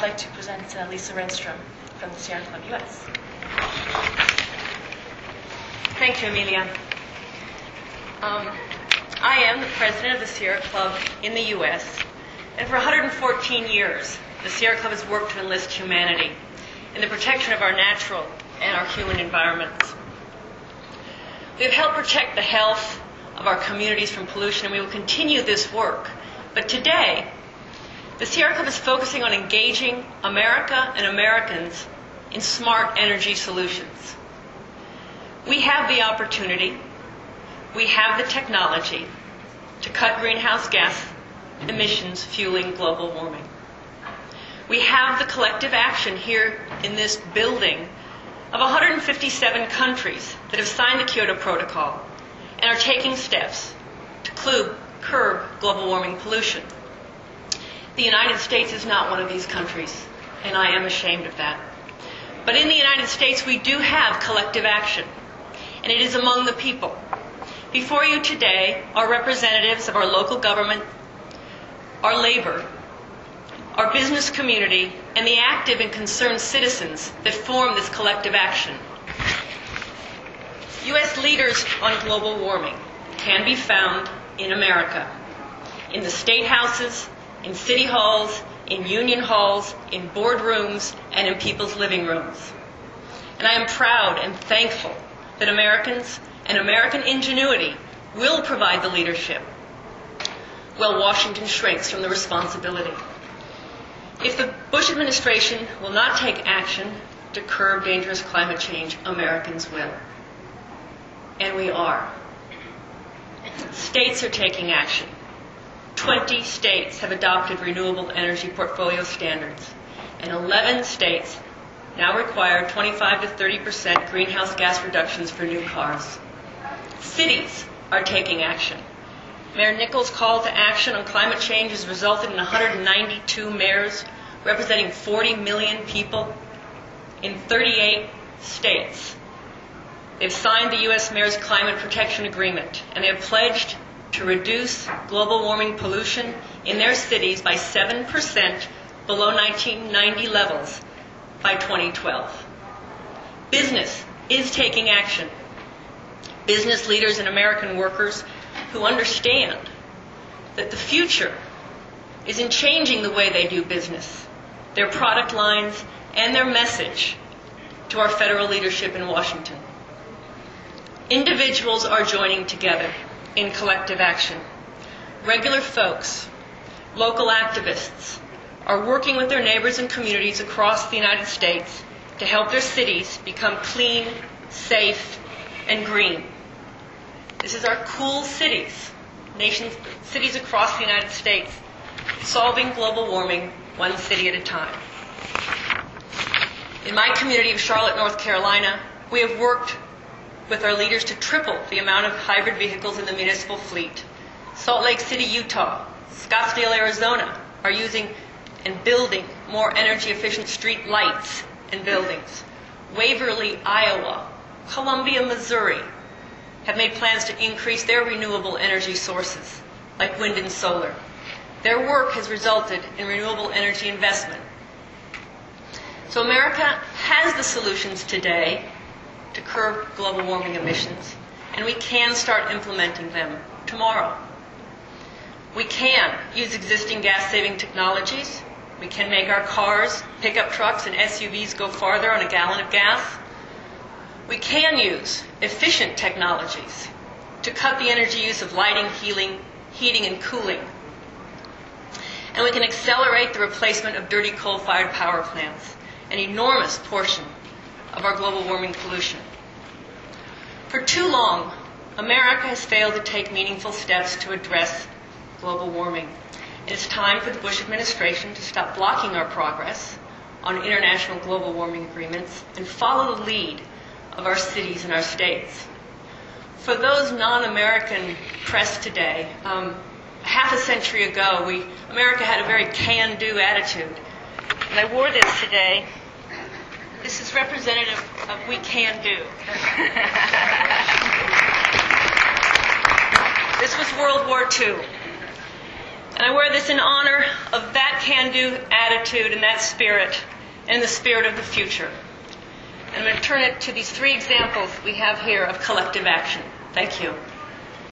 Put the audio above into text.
like to present Lisa Renstrom from the Sierra Club US. Thank you, Amelia. I am the president of the Sierra Club in the U.S., and for 114 years, the Sierra Club has worked to enlist humanity in the protection of our natural and our human environments. We have helped protect the health of our communities from pollution, and we will continue this work. But today, the Sierra Club is focusing on engaging America and Americans in smart energy solutions. We have the opportunity, we have the technology to cut greenhouse gas emissions fueling global warming. We have the collective action here in this building of 157 countries that have signed the Kyoto Protocol and are taking steps to curb global warming pollution. The United States is not one of these countries, and I am ashamed of that. But in the United States, we do have collective action, and it is among the people. Before you today are representatives of our local government, our labor, our business community, and the active and concerned citizens that form this collective action. U.S. leaders on global warming can be found in America, in the state houses, in city halls, in union halls, in boardrooms, and in people's living rooms. And I am proud and thankful that Americans and American ingenuity will provide the leadership, while Washington shrinks from the responsibility. If the Bush administration will not take action to curb dangerous climate change, Americans will. And we are. States are taking action. 20 states have adopted renewable energy portfolio standards, and 11 states now require 25 to 30% greenhouse gas reductions for new cars. Cities are taking action. Mayor Nichols' call to action on climate change has resulted in 192 mayors representing 40 million people in 38 states. They've signed the U.S. Mayor's Climate Protection Agreement, and they have pledged to reduce global warming pollution in their cities by 7% below 1990 levels by 2012. Business is taking action. Business leaders and American workers who understand that the future is in changing the way they do business, their product lines, and their message to our federal leadership in Washington. Individuals are joining together in collective action. Regular folks, local activists, are working with their neighbors and communities across the United States to help their cities become clean, safe, and green. This is our cool cities, cities across the United States, solving global warming one city at a time. In my community of Charlotte, North Carolina, we have worked with our leaders to triple the amount of hybrid vehicles in the municipal fleet. Salt Lake City, Utah, Scottsdale, Arizona are using and building more energy-efficient street lights and buildings. Waverly, Iowa, Columbia, Missouri have made plans to increase their renewable energy sources, like wind and solar. Their work has resulted in renewable energy investment. So America has the solutions today to curb global warming emissions, and we can start implementing them tomorrow. We can use existing gas-saving technologies. We can make our cars, pickup trucks, and SUVs go farther on a gallon of gas. We can use efficient technologies to cut the energy use of lighting, heating, and cooling. And we can accelerate the replacement of dirty coal-fired power plants, an enormous portion of our global warming pollution. For too long, America has failed to take meaningful steps to address global warming. It is time for the Bush administration to stop blocking our progress on international global warming agreements and follow the lead of our cities and our states. For those non-American press today, half a century ago, America had a very can-do attitude. And I wore this today. This is representative of We Can Do. This was World War II. And I wear this in honor of that can-do attitude and that spirit, and the spirit of the future. And I'm going to turn it to these 3 examples we have here of collective action. Thank you.